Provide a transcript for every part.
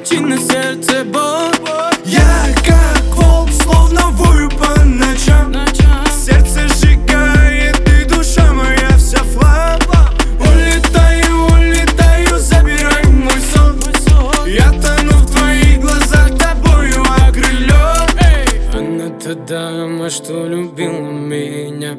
кричи на сердце боль. Я как волк, словно вою по ночам. Сердце сжигает, и душа моя вся флаг. Улетаю, улетаю, забирай мой сон. Я тону в твоих глазах, тобою окрылен. Она та дама, что любила меня.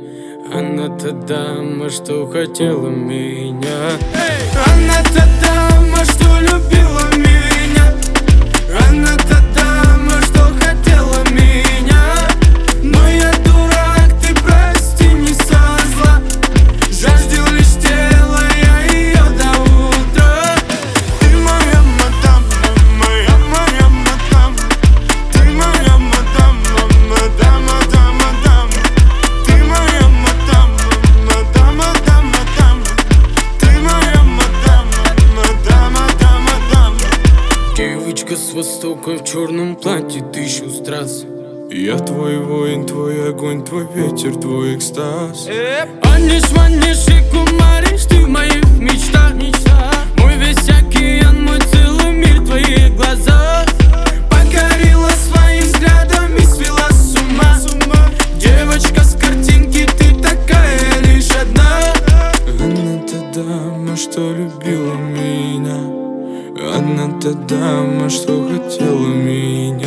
Она та дама, что хотела меня. Она та дама, что любила меня. Она та дама, что хотела меня. Но я дурак, ты прости, не со зла. Жаждал лишь тела, я ее до утра. Ты моя мадам, моя мадам. Ты моя мадам, мадам, мадам, мадам. Ты моя мадам, мадам, мадам, мадам. Ты моя мадам, мадам, мадам, мадам. Девочка с востока в черном платье, тысячу страз. Я твой воин, твой огонь, твой ветер, твой экстаз. Манишь, манишь и кумаришь, ты в моих мечтах. Мой весь океан, мой целый мир в твоих глазах. Покорила своим взглядом и свела с ума. Девочка с картинки, ты такая лишь одна. Она та дама, что любила меня. Она та дама, что хотела меня.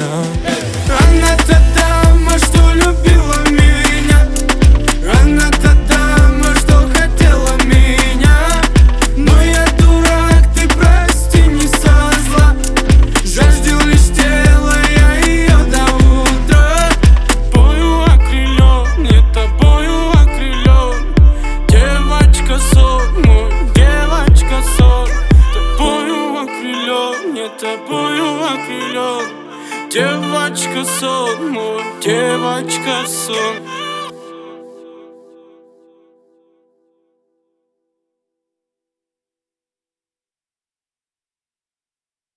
Она та дама, что любила меня. Она та дама, что хотела меня. Но я дурак, ты прости, не со зла. Жаждал лишь тела, я ее до утра. Тобою окрылен, не тобою окрылен. Девочка сон, мой девочка сон. Тобою окрылен, не тобою окрылен. Девочка сон, мой девочка сон.